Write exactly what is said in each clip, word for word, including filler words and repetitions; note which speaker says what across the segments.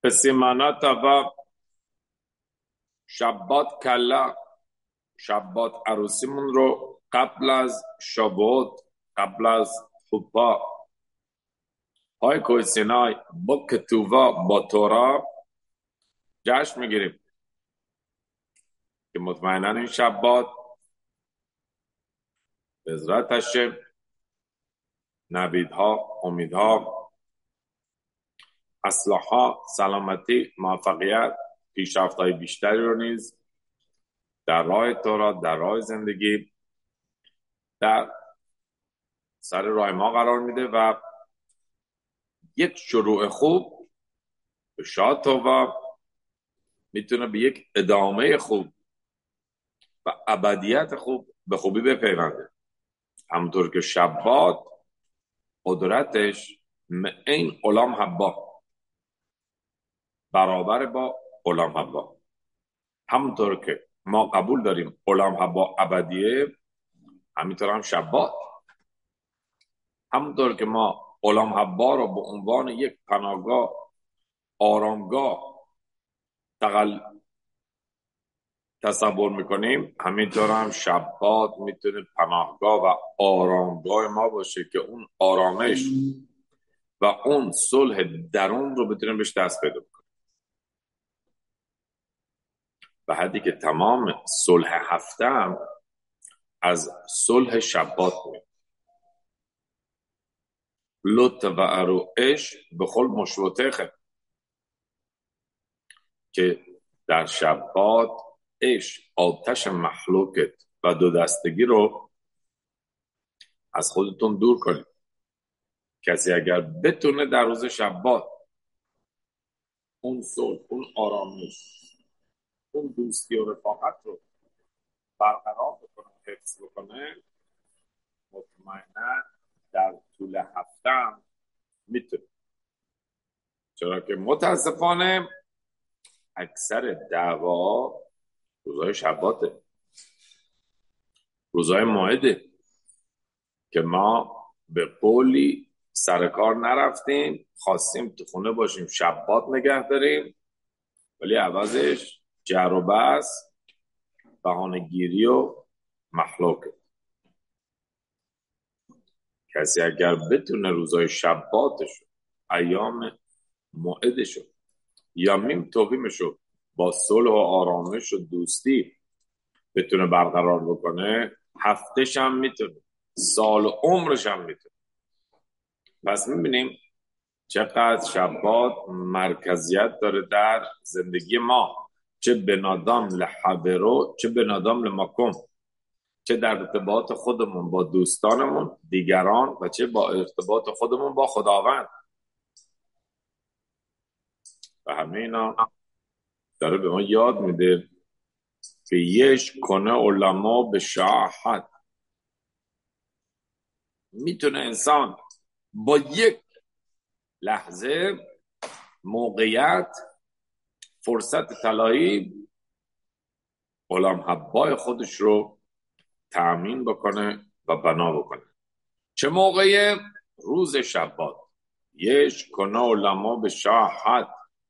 Speaker 1: بسیمانات و شبات کلا شبات عروسیمون رو قبل از شبوت، قبل از خطبه های کوه سینای با کتوبا با تورا جشن میگیریم که مطمئنا این شبات به عزرتش نویدها، امیدها، اصلاحها، سلامتی، موفقیت، پیشرفت‌های بیشتری رو نیز در راه تورا، در راه زندگی، در سر راه ما قرار میده و یک شروع خوب به شاد توبه میتونه به یک ادامه خوب و ابدیت خوب به خوبی بپیونده. همونطور که شبات قدرتش این غلام حبا برابر با غلام حبا، همونطور که ما قبول داریم غلام حبا ابدیه، همینطور هم شبات، همونطور که ما غلام حبا رو به عنوان یک پناهگاه، آرامگاه تقل تصور میکنیم، همینطور هم شبات میتونه پناهگاه و آرامگاه ما باشه که اون آرامش و اون صلح درون رو بتونیم بهش دست پیدا کنیم. و حدی که تمام صلح هفته هم از صلح شبات میاد. لط و عروش به خل مشروطه که در شبات عشق، آتش مخلوقت و دو دستگی رو از خودتون دور کنید. کسی اگر بتونه در روز شبات اون صلح، اون آرامش، اون دوستی و رفاقت رو برقرار بکنه، حفظ بکنه، مطمئنا در طول هفته هم میتونه. چرا که متاسفانه اکثر دعوا روزهای شباته، روزهای موعده که ما به قولی سر کار نرفتیم، خواستیم تو خونه باشیم شبات نگه داریم، ولی عوضش جر و بحث، بهانه‌گیری و مخلوقه. کسی اگر بتونه روزهای شباتشو، ایام موعدشو یا میم توقیمشو با صلح و آرامش و دوستی بتونه برقرار بکنه، هفتهش هم میتونه، سال و عمرش هم میتونه. پس میبینیم چقدر شبات مرکزیت داره در زندگی ما، چه بنادام لحبرو، چه بنادام لمکم، چه در ارتباط خودمون با دوستانمون، دیگران، و چه با ارتباط خودمون با خداوند. و همه اینا داره به ما یاد میده که یش کنه علما به شاحت. میتونه انسان با یک لحظه، موقعیت، فرصت طلایی غلام حبای خودش رو تأمین بکنه و بنا بکنه. چه موقعی؟ روز شبات. یش کنه علما به شاحت.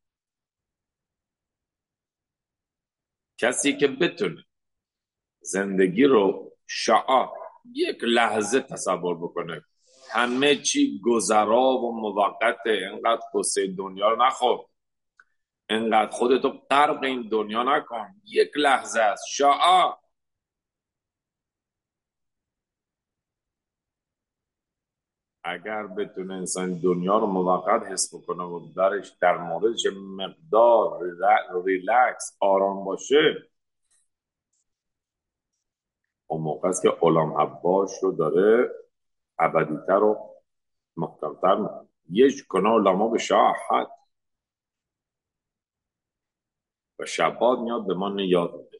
Speaker 1: کسی که بتونه زندگی رو شعا یک لحظه تصور بکنه، همه چی گذرا و موقته، اینقدر قصه دنیا رو نخور، اینقدر خودتو غرق این دنیا نکن، یک لحظه است شعا. اگر بتونه انسان دنیا رو موقت حس بکنه و درش در موردش مقدار ریلکس، آرام باشه، اون موقع است که غلام حباش رو داره ابدیتر و محکمتر میکنه. یک کنه علما به شاحت. و شبات میاد به ما یاد میده.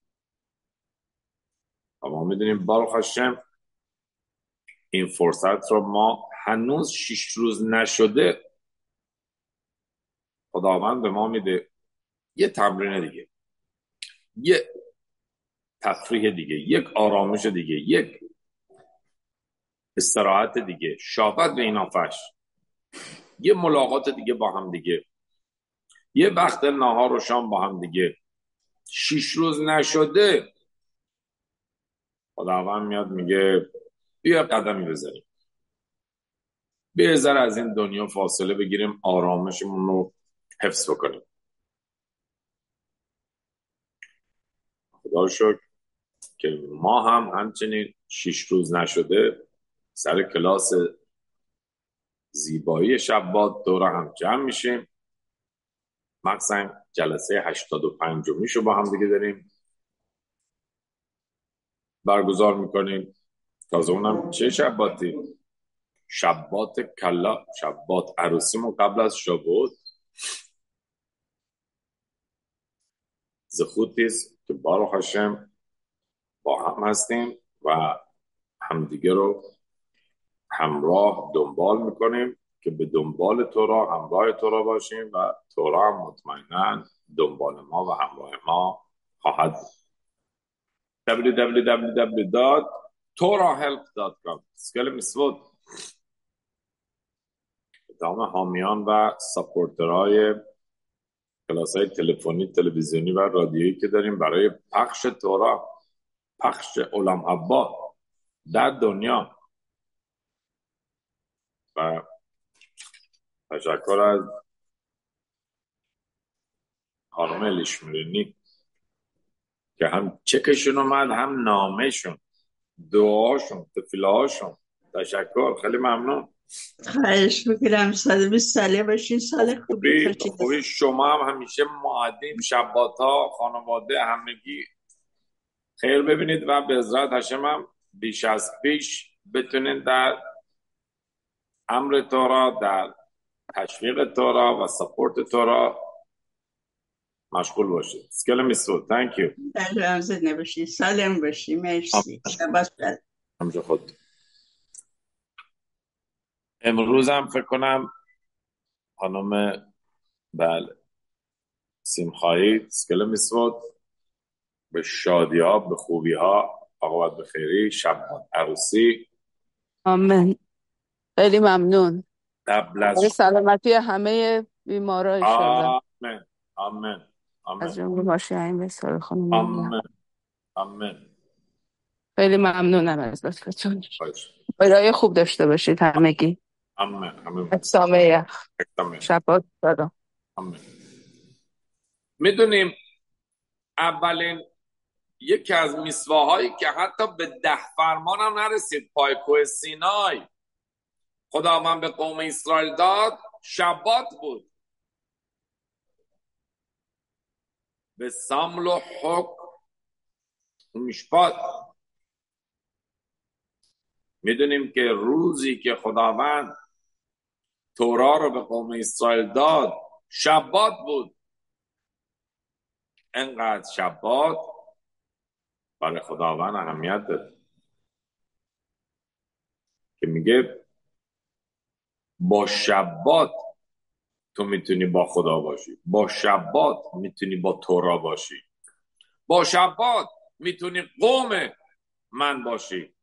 Speaker 1: اما میدونیم بارخ هاشم این فرصت رو ما هنوز شش روز نشده خداوند به ما میده. یه تمرین دیگه، یه تفریح دیگه، یک آرامش دیگه، یک استراحت دیگه، شابت به این آفش، یه ملاقات دیگه با هم دیگه، یه وقت نهار و شام با هم دیگه شیش روز نشده، خداوند میاد میگه بیا قدمی بزنیم، بیا ذره از این دنیا فاصله بگیریم، آرامشمون رو حفظ بکنیم. خدا رو شکر که ما هم همچنین شیش روز نشده سر کلاس زیبایی شبات دور هم جمع میشیم، مخصوصا جلسه هشتاد و پنجمیش رو با هم دیگه داریم برگزار میکنیم. تازه اونم چه شباتی؟ شبات کلا، شبات عروسیمون قبل از شبوت زخوتیست که بارو هاشم با هم هستیم و همدیگه رو همراه دنبال میکنیم که به دنبال تورا همراه تورا باشیم و تورا هم مطمئناً دنبال ما و همراه ما خواهد بود. دبلیو دبلیو دبلیو دبلیو دات تورا هلپ دات کام اسکل میسود تمام حامیان و ساپورترهای کلاس های تلفنی، تلویزیونی و رادیویی که داریم برای پخش تورا، پخش علم حبا در دنیا. و تشکر از خانم الیشمیرینی که هم چکشون اومد هم نامهشون، دعاشون، تفیلهاشون. تشکر، خیلی ممنون.
Speaker 2: خواهش میکنم. صد و بیست ساله باشین، سال خوبی
Speaker 1: خوبی
Speaker 2: باشین.
Speaker 1: خوبی شما هم همیشه معدیم شبات ها، خانواده همگی خیر ببینید و به عزت هشم هم بیش از پیش بتونید در امر تورا، در تشویق تورا و سپورت تورا مشغول باشید. اسکل میسود. تhank you.
Speaker 2: در هم زنده باشین، سالم باشین. مرسی. شباش بخیر.
Speaker 1: همجا خود. امروز هم فکر کنم خانم بله سیمخایی اسکل میسود به شادی ها، به خوبی ها، آقابت بخیری، شب عروسی.
Speaker 3: آمین. خیلی ممنون.
Speaker 1: قبل از
Speaker 3: برای سلامتی همه بیمارا ایشالله.
Speaker 1: آمین آمین
Speaker 3: از
Speaker 1: آمین
Speaker 3: جمله ماشی این بسیار خانم نمیدونم.
Speaker 1: آمین آمین.
Speaker 3: خیلی ممنونم از لطفتون.
Speaker 1: باش.
Speaker 3: برای خوب داشته باشید همگی.
Speaker 1: آمین آمین
Speaker 3: سامه
Speaker 1: آمین
Speaker 3: شبات دادم.
Speaker 1: آمین. میدونیم اولین یکی از میسواهایی که حتی به ده فرمان هم نرسید پای کوه سینای خداوند به قوم اسرائیل داد شبات بود. به سمل و حکم و مشپات. میدونیم که روزی که خداوند تورا رو به قوم اسرائیل داد شبات بود. انقدر شبات برای خداوند اهمیت داره که میگه با شبات تو میتونی با خدا باشی، با شبات میتونی با تورا باشی، با شبات میتونی قوم من باشی.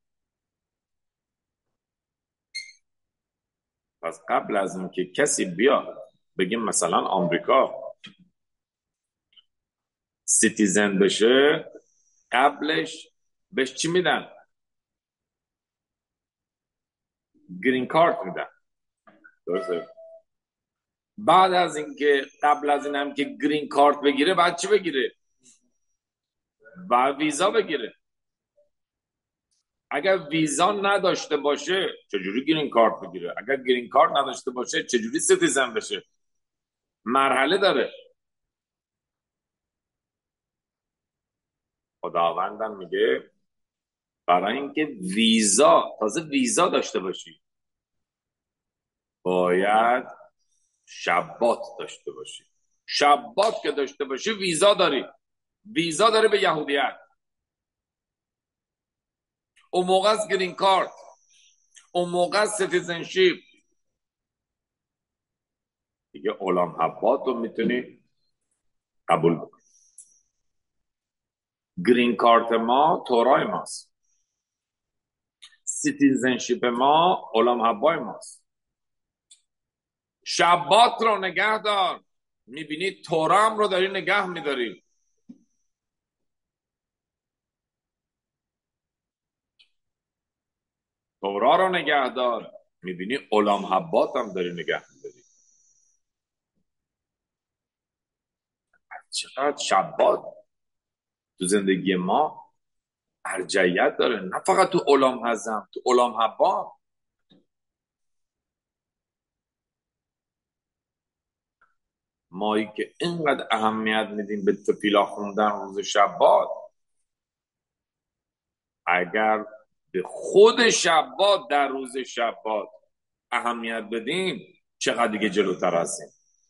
Speaker 1: پس قبل از اینکه کسی بیاد بگیم مثلا آمریکا سیتیزن بشه، قبلش بهش چی میدن؟ گرین کارت میدن. درسته؟ بعد از اینکه قبل از اینم که گرین کارت بگیره بعد چی بگیره؟ بعد ویزا بگیره. اگر ویزا نداشته باشه چجوری گرین کارت بگیره؟ اگر گرین کارت نداشته باشه چجوری سیتیزن بشه؟ مرحله داره. خداوندم میگه برای اینکه ویزا، تازه ویزا داشته باشی باید شبات داشته باشی. شبات که داشته باشی ویزا داری. ویزا داری به یهودیت. اون موقع از گرین کارت، اون موقع از سیتیزنشیپ دیگه علام حبات رو میتونی قبول بکنی. گرین کارت ما تورای ماست، سیتیزنشیپ ما علام حبای ماست. شبات رو نگه دار. میبینی تورا هم رو داری نگه میداری. تورا رو نگه دار، میبینی علام حبات هم داری نگه میداری. چقدر شبات تو زندگی ما ارجعیت داره، نه فقط تو علام حزم، تو علام حبات. مایی که اینقدر اهمیت میدیم به تفیلا خوندن روز شبات، اگر به خود شبات در روز شبات اهمیت بدیم چقدر دیگه جلوتر هستیم.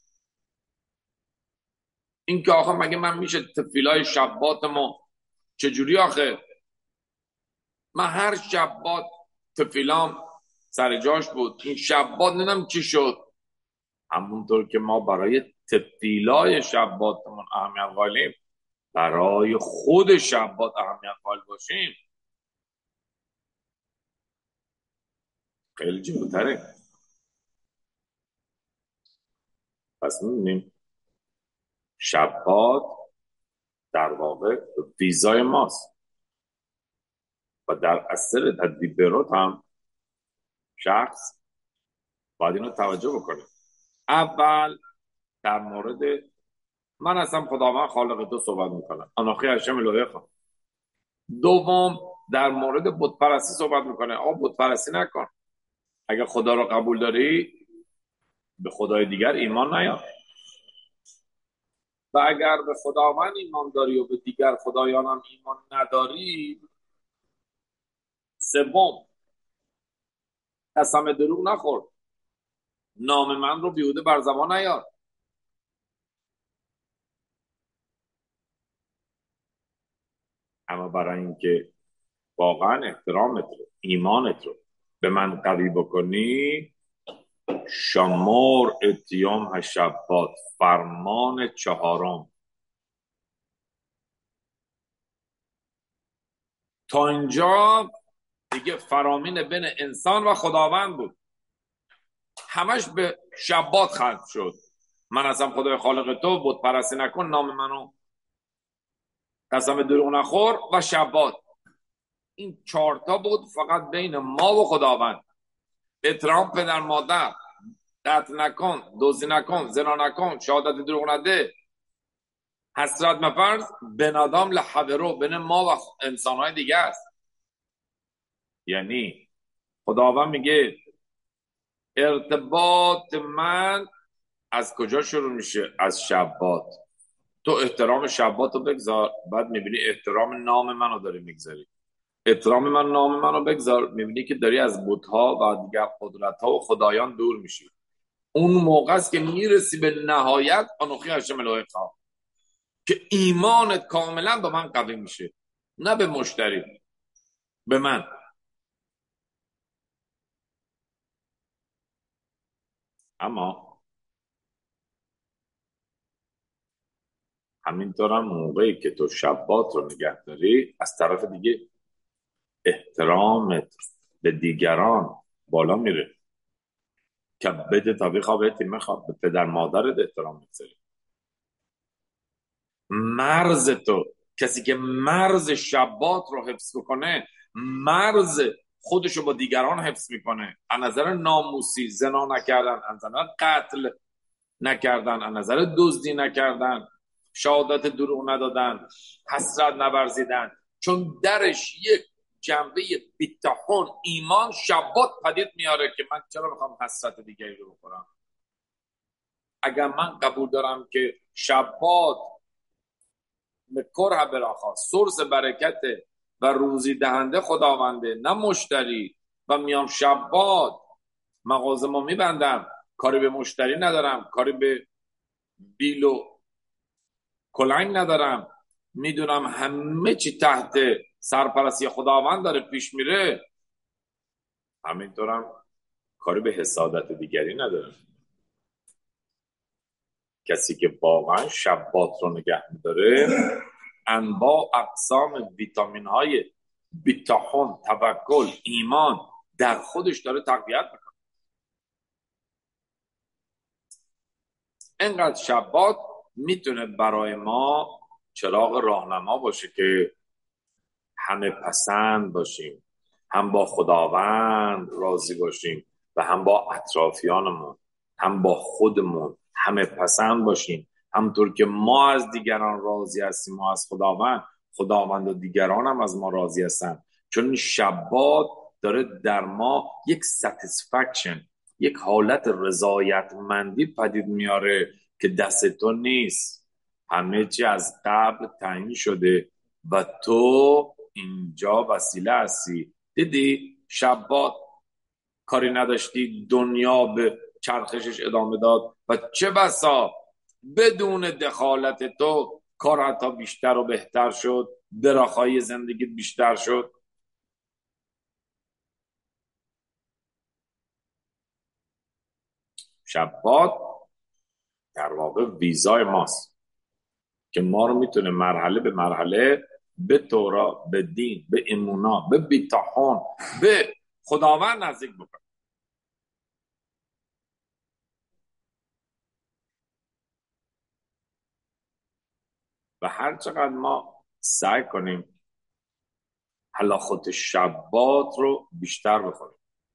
Speaker 1: این که آخه مگه من میشه تفیلای شبات ما چجوری آخه؟ من هر شبات تفیلام سر جاش بود، این شبات نمیدونم چی شد. همونطور که ما برای تفیلای شباتمون اهمیت قائلیم، برای خود شبات اهمیت قائل باشیم خیلی جلوتره. پس می‌بینیم شبات در واقع ویزای ماست و در اثر تدبیرات هم شخص باید اینو توجه بکنه. اول در مورد من هستم خداوند خالق تو صحبت میکنم، اناخی هشم الهه خواهم. دوم در مورد بت پرستی صحبت میکنه، آقا بت پرستی نکن، اگر خدا رو قبول داری به خدای دیگر ایمان نیار، و اگر به خداوند ایمان داری و به دیگر خدایان هم ایمان نداری، سوم قسم دروغ نخور، نام من رو بیهوده بر زبان نیار. اما برای اینکه واقعا احترامت رو، ایمانت رو به من قوی بکنی، شمار اتیام هشبات، فرمان چهارم. تا اینجا دیگه فرامین بین انسان و خداوند بود، همش به شبات ختم شد. من هستم خدای خالق تو، بت پرستی نکن، نام منو قسم دروغ نخور و شبات. این چهارتا بود فقط بین ما و خداوند. احترام پدر مادر، قتل نکن، دزدی نکن، زنا نکن، شهادت دروغ نده، حسرت مفرض، بنادام لحبرو، بین ما و انسانهای دیگه است. یعنی خداوند میگه ارتباط من از کجا شروع میشه؟ از شبات. تو احترام شبات رو بگذار، بعد میبینی احترام نام منو داری میگذاری. احترام من نام منو بگذار، میبینی که داری از بت‌ها و دیگر قدرت‌ها و خدایان دور میشی. اون موقع است که میرسی به نهایت انوخی هشم الهه خواهم، که ایمانت کاملا به من قوی میشه، نه به مشتری، به من. اما همینطور هم موقعی که تو شبات رو نگه داری، از طرف دیگه احترامت به دیگران بالا میره، که بده طبیقا بهتی میخواد، به پدر مادرت احترام میذاری. مرز تو، کسی که مرز شبات رو حفظ بکنه، مرز خودشو با دیگران حفظ میکنه. از نظر ناموسی زنا نکردن، از نظر قتل نکردن، از نظر دزدی نکردن، شهادت دروغ ندادن، حسرت نورزیدن، چون درش یک جنبه بیتحون ایمان شبات پدید میاره که من چرا میخوام حسرت دیگری رو بخورم؟ اگر من قبول دارم که شبات مکر براخا سورس برکت و روزی دهنده خداونده، نه مشتری، و میام شبات مغازمو میبندم، کاری به مشتری ندارم، کاری به بیل و کلنگ ندارم، میدونم همه چی تحت سرپرستی خداوند داره پیش میره، همینطورم کاری به حسادت دیگری ندارم. کسی که واقعا شبات رو نگه میداره، انواع اقسام ویتامین های بیتاخون، توکل، ایمان در خودش داره تقویت میکنه. اینقدر شبات میتونه برای ما چراغ راهنما باشه که همه پسند باشیم، هم با خداوند راضی باشیم و هم با اطرافیانمون، هم با خودمون همه پسند باشیم. همطور که ما از دیگران راضی هستیم، ما از خداوند، خداوند و دیگران هم از ما راضی هستن. چون این شبات داره در ما یک satisfaction، یک حالت رضایتمندی پدید میاره که دست تو نیست، همه چی از قبل تعیین شده و تو اینجا وسیله هستی. دیدی شبات کاری نداشتی، دنیا به چرخشش ادامه داد و چه بسا بدون دخالت تو کار حتی بیشتر و بهتر شد، دراخای زندگی بیشتر شد. شبات در واقع ویزای ماست که ما رو میتونه مرحله به مرحله به تورا، به دین، به امونا، به بیتاحون، به خداوند نزدیک بکنه. و هر چقدر ما سعی کنیم هلاخوت شبات رو بیشتر بخوریم،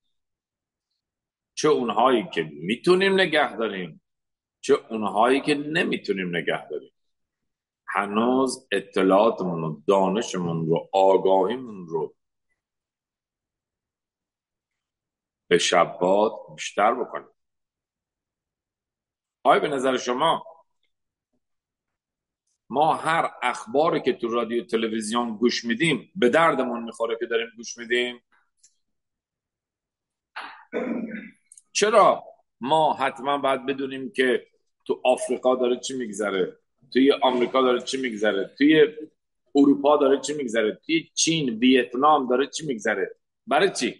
Speaker 1: چه اونهایی که میتونیم نگه داریم چه اونهایی که نمیتونیم نگه داریم، هنوز اطلاعاتمون رو، دانشمون رو، آگاهیمون رو به شبات بیشتر بکنیم. آیا به نظر شما ما هر اخباری که تو رادیو تلویزیون گوش میدیم به دردمون میخوره که داریم گوش میدیم؟ چرا ما حتما باید بدونیم که تو آفریقا داره چی میگذره، توی آمریکا داره چی میگذره، توی اروپا داره چی میگذره، توی چین، ویتنام داره چی میگذره؟ برای چی؟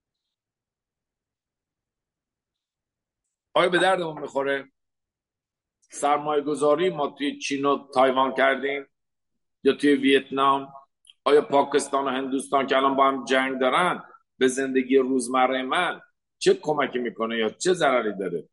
Speaker 1: آیا به دردمون میخوره؟ سرمایه گذاری ما توی چین و تایوان کردیم یا توی ویتنام؟ آیا پاکستان و هندوستان که الان با هم جنگ دارن به زندگی روزمره من چه کمکی میکنه یا چه ضرری داره؟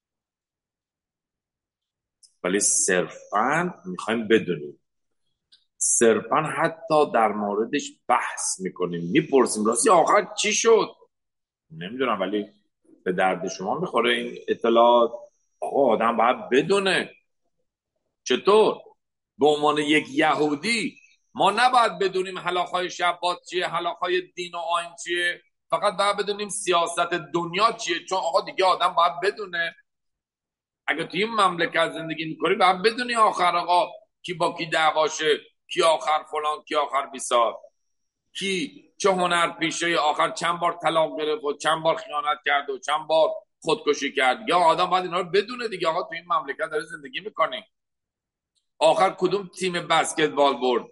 Speaker 1: ولی صرفاً میخوایم بدونیم، صرفاً حتی در موردش بحث میکنیم، میپرسیم راستی آخر چی شد؟ نمیدونم، ولی به درد شما میخوره این اطلاعات؟ آقا آدم باید بدونه. چطور؟ به عنوان یک یهودی ما نباید بدونیم هلاخای شبات چیه، هلاخای دین و آیین چیه، فقط باید بدونیم سیاست دنیا چیه. چون آقا دیگه آدم باید بدونه، اگه توی این مملکت زندگی میکنی باید بدونی آخر آقا کی با کی دعواشه، کی آخر فلان، کی آخر بیسار، کی چه هنر پیشه آخر چند بار طلاق گرفت و چند بار خیانت کرد و چند بار خودکشی کرد. یا آدم باید اینا رو بدونه دیگه. آقا توی این مملکت داره زندگی میکنی، آخر کدوم تیم بسکتبال برد؟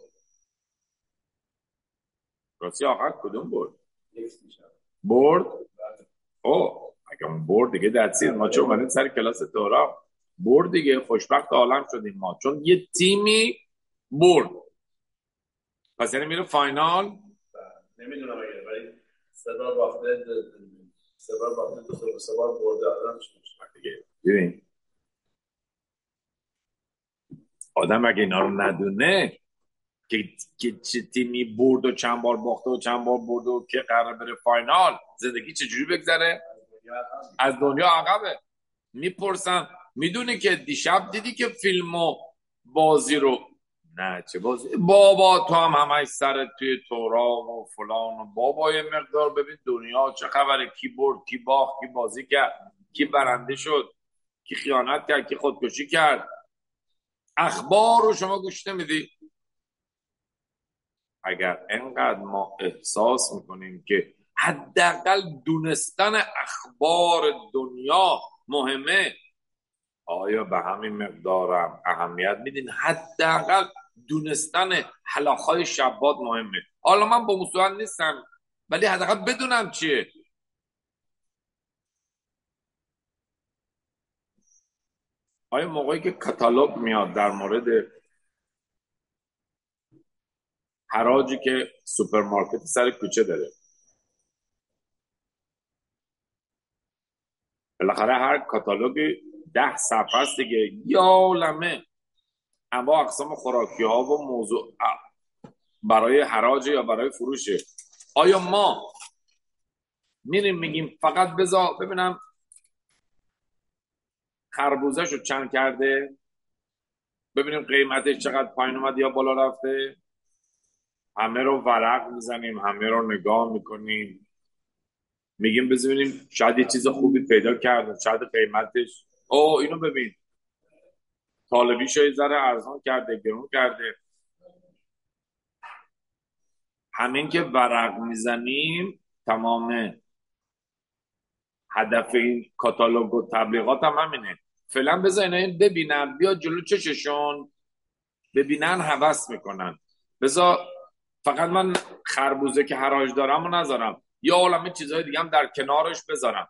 Speaker 1: راستی آخر کدوم برد؟ برد؟ او اگه اون برد دیگه دستید ما چون اومدیم سر کلاس تورا، برد دیگه، خوشبخت عالم شدیم ما چون یه تیمی برد. پس یعنی میره فاینال.
Speaker 4: نمیدونم اگه ولی سه بار باخته، سه بار باخته، دو سه بار برده آدم
Speaker 1: دیگه. ببین آدم اگه اینا رو ندونه که که چه تیمی برد و چند بار باخته و چند بار برد و که قرار بره فاینال، زندگی چجوری بگذره؟ از دنیا عقبه. میپرسن میدونی که دیشب دیدی که فیلم و بازی رو؟ نه چه بازی بابا، تو هم همش سرت توی تورا و فلان و بابا یه مقدار ببین دنیا چه خبره، کی برد، کی باخت، کی بازی کرد، کی برنده شد، کی خیانت کرد، کی خودکشی کرد. اخبار رو شما گوش نمیدی؟ اگر انقدر ما احساس میکنیم که حداقل دونستن اخبار دنیا مهمه، آیا به همین مقدارم اهمیت میدین حداقل دونستن هلاخای شبات مهمه؟ حالا من با مصطفی نیستم ولی حداقل بدونم چیه. آیا موقعی که کاتالوگ میاد در مورد حراجی که سوپرمارکت سر کوچه داره، بالاخره هر کاتالوگی ده صفحه است دیگه. یا لمه انواع اقسام خوراکی ها و موضوع برای حراج یا برای فروشه. آیا ما میریم میگیم فقط بذار ببینم خربوزه شو چند کرده، ببینیم قیمتش چقدر پایین اومد یا بالا رفته؟ همه رو ورق میزنیم، همه رو نگاه میکنیم، میگیم ببینیم شاید یه چیز خوبی پیدا کردیم، شاید قیمتش او اینو ببین طالبی شاید ذره ارزان کرده، گرون کرده. همین که ورق میزنیم تمام هدف این کاتالوگ و تبلیغات هم همینه. فعلا بذار اینا ببینن، بیا جلو چششون ببینن هوس میکنن. بذار فقط من خربوزه که حراج دارم و نذارم، یا عالمه چیزهای دیگه هم در کنارش بذارم.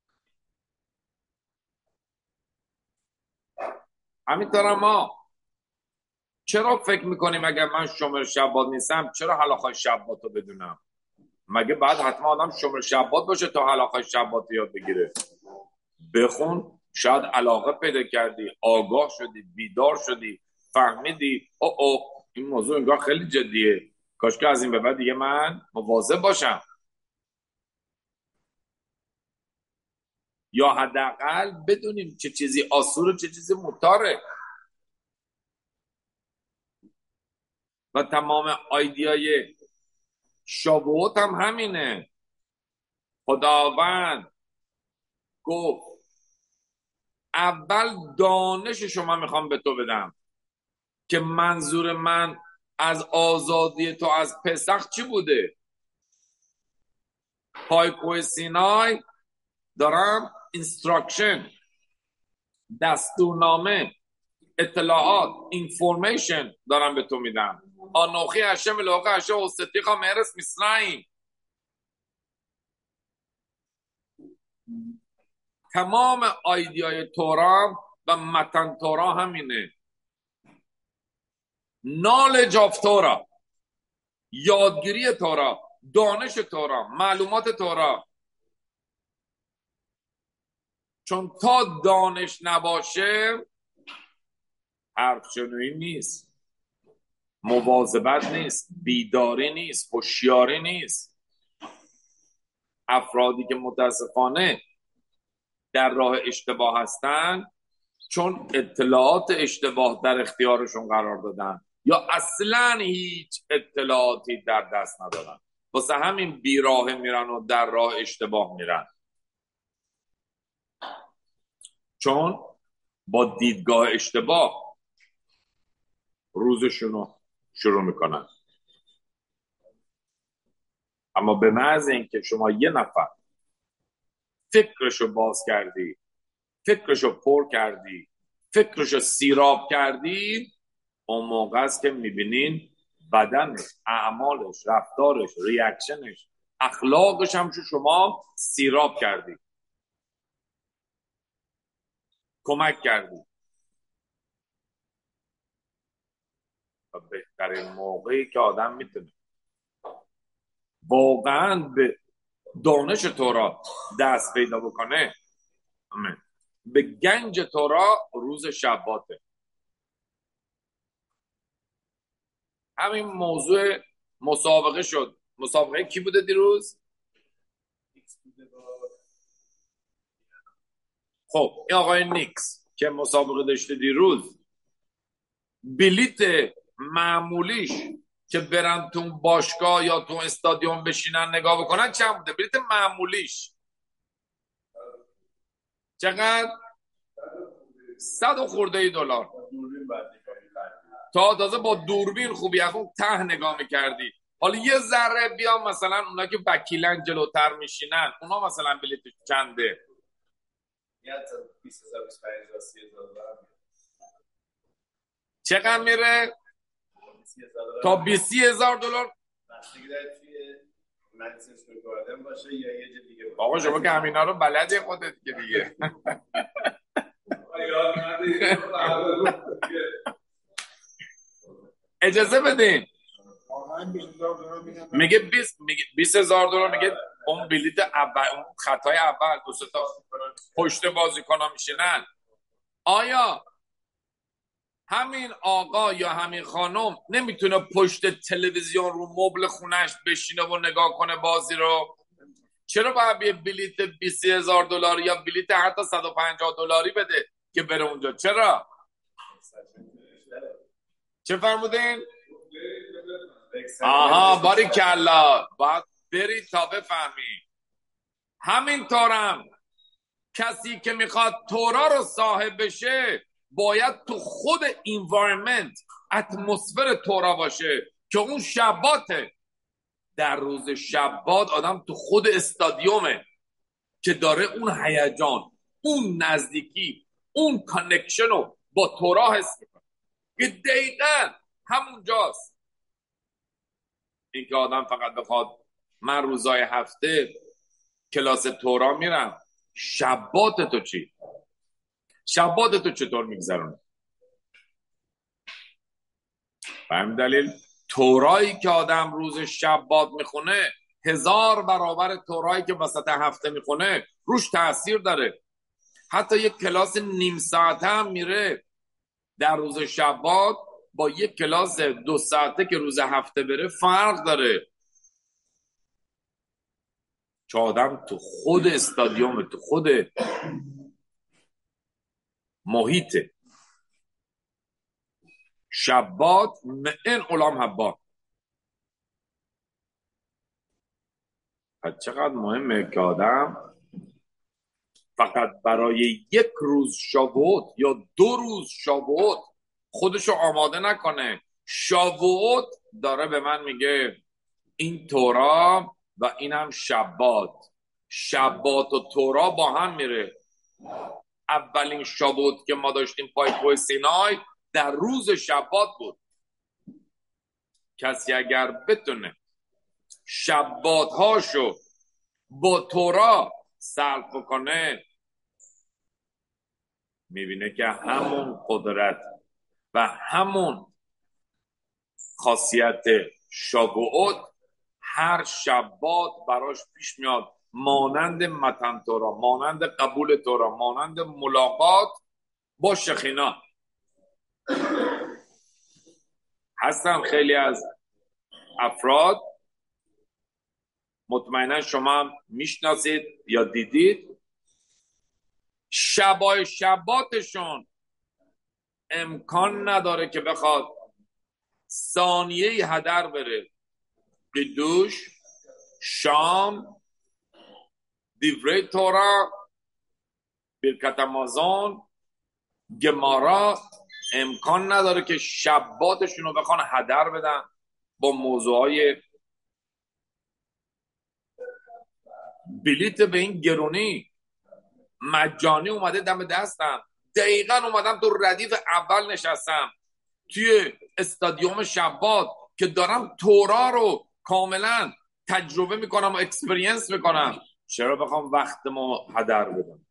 Speaker 1: همینطور ما چرا فکر میکنیم اگر من شومر شبات نیستم چرا حلاخای شبات رو بدونم؟ مگه بعد حتما آدم شومر شبات باشه تا حلاخای شبات یاد بگیره؟ بخون، شاید علاقه پیدا کردی، آگاه شدی، بیدار شدی، فهمیدی او او این موضوع انگار خیلی جدیه، کاش که از این به بعد دیگه من مواظب باشم. یا حداقل بدونیم چه چیزی آسور و چه چیزی موتاره. و تمام آیدیای شابوت هم همینه. خداوند گفت اول دانش شما میخوام به تو بدم، که منظور من از آزادی تو از پسخ چی بوده؟ پای کوه سینای دارم اینستراکشن، دستورنامه، اطلاعات، اینفورمیشن دارم به تو میدم. آنوخی هشم الهی هشم و صدیقا مهرس مصرعیم. تمام آیدیای تورا و متن تورا همینه. نالج آف تورا، یادگیری تورا، دانش تورا، معلومات تورا. چون تا دانش نباشه حرف شنوی نیست، مواظبت نیست، بیداری نیست، هوشیاری نیست. افرادی که متاسفانه در راه اشتباه هستن چون اطلاعات اشتباه در اختیارشون قرار دادن یا اصلا هیچ اطلاعاتی در دست ندارن، واسه همین بیراه میرن و در راه اشتباه میرن، چون با دیدگاه اشتباه روزشونو شروع میکنن. اما به محض اینکه شما یه نفر فکرشو باز کردی، فکرشو پر کردی، فکرشو سیراب کردی، اون موقع است که میبینین بدنش، اعمالش، رفتارش، ریاکشنش، اخلاقش هم شما سیراب کردی، کمک کردی. و بهترین موقعی که آدم میتونه واقعا به دانش تورا دست پیدا بکنه، به گنج تورا، روز شباته. همین موضوع مسابقه شد. مسابقه کی بوده دیروز؟ خب این آقای نیکس که مسابقه داشته دیروز، بلیت معمولیش که برن تو باشگاه یا تو استادیوم بشینن نگاه بکنن چند بوده؟ بلیت معمولیش چقدر؟ صد و خورده ای دلار. تا تازه با دوربین خوبی از اون ته نگاه میکردی. حالا یه ذره بیام مثلا اونا که وکیلن جلوتر میشینن، اونا مثلا بلیتش چنده؟ چقدر میره؟ تا بیست هزار دلار. آقا شما که همینا رو بلدی خودت که دیگه. اجازه بدین. میگه بیست هزار دلار، میگه اون بلیت اول، اون خطای اول دو سه تا پشت بازیکن‌ها میشینن. آیا همین آقا یا همین خانم نمیتونه پشت تلویزیون رو مبل خونش بشینه و نگاه کنه بازی رو؟ چرا باید یه بلیت بیست هزار دلاری یا بلیت حتی صد و پنجاه دلاری بده که بره اونجا؟ چرا؟ چه فرمودین؟ آها باریکلا، باید بری تا بفهمی. همینطورم کسی که میخواد تورا رو صاحب بشه باید تو خود انوایرمنت، اتمسفر تورا باشه که اون شباته. در روز شبات آدم تو خود استادیومه که داره اون هیجان، اون نزدیکی، اون کانکشن رو با تورا حس میکنه که دقیقا همونجاست. این که آدم فقط بخواد من روزای هفته کلاس تورا میرم، شبات تو چی؟ شبات تو چطور میگذرونه؟ به همین دلیل تورایی که آدم روز شبات میخونه هزار برابر تورایی که وسط هفته میخونه روش تأثیر داره. حتی یک کلاس نیم ساعته هم میره در روز شبات با یک کلاس دو ساعته که روز هفته بره فرق داره، چه آدم تو خود استادیوم، تو خود محیط شبات معن علام حبات. چقدر مهمه که آدم فقط برای یک روز شابوت یا دو روز شابوت خودشو آماده نکنه. شابوت داره به من میگه این تورا و اینم شبات، شبات و تورا با هم میره. اولین شابوت که ما داشتیم پای کوه سینای در روز شبات بود. کسی اگر بتونه شبات هاشو با تورا سلب بکنه میبینه که همون قدرت و همون خاصیت شابوت هر شبات براش پیش میاد، مانند متن تورا، مانند قبول تورا، مانند ملاقات با شخینا. هستن خیلی از افراد، مطمئنا شما هم میشناسید یا دیدید، شبای شباتشون امکان نداره که بخواد ثانیه هدر بره. قدوش، شام، دیوره تورا، برکت امازون، گمارا، امکان نداره که شباتشون رو بخوان هدر بدن با موضوعهای بلیت به این گرونی. مجانی اومده دم دستم، دقیقا اومدم تو ردیف اول نشستم توی استادیوم شبات که دارم تورا رو کاملا تجربه میکنم و اکسپریانس میکنم. چرا بخوام وقت ما هدر بدم؟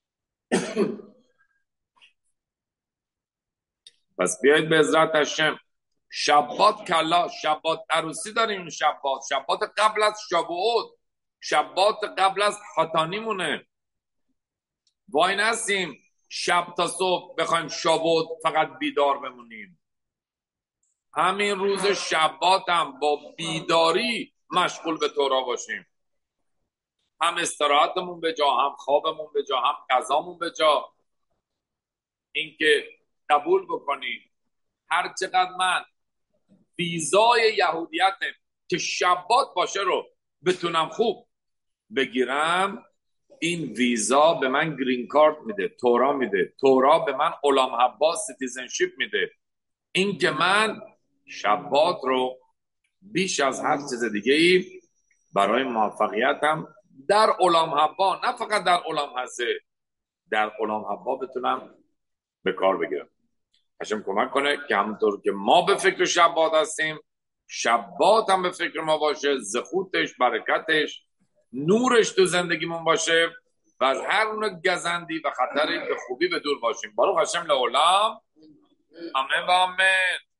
Speaker 1: پس بیایید به عزت هشم شبات کلا، شبات عروسی داریم، شبات شبات قبل از شابوت، شبات قبل از حتانیمونه. وای نستیم شب تا صبح بخوایم شابوت فقط بیدار بمونیم. همین روز شبات هم با بیداری مشغول به تورا باشیم، هم استراحتمون به جا، هم خوابمون به جا، هم غذامون به جا. اینکه قبول بکنیم هر چقدر من ویزای یهودیتم که شبات باشه رو بتونم خوب بگیرم، این ویزا به من گرین کارت میده، تورا میده، تورا به من علام حباس سیتیزنشیپ میده. این که من شبات رو بیش از هر چیز دیگه ای برای موفقیتم در علام حبا، نه فقط در علام حسه، در علام حبا بتونم به کار بگیرم. هشم کمک کنه که همونطور که ما به فکر شبات هستیم، شبات هم به فکر ما باشه، زخوتش، برکتش، نورش تو زندگیمون باشه و از هر نوع گزندی و خطری به خوبی به دور باشیم. بارو هشم لعالم. آمین و آمین.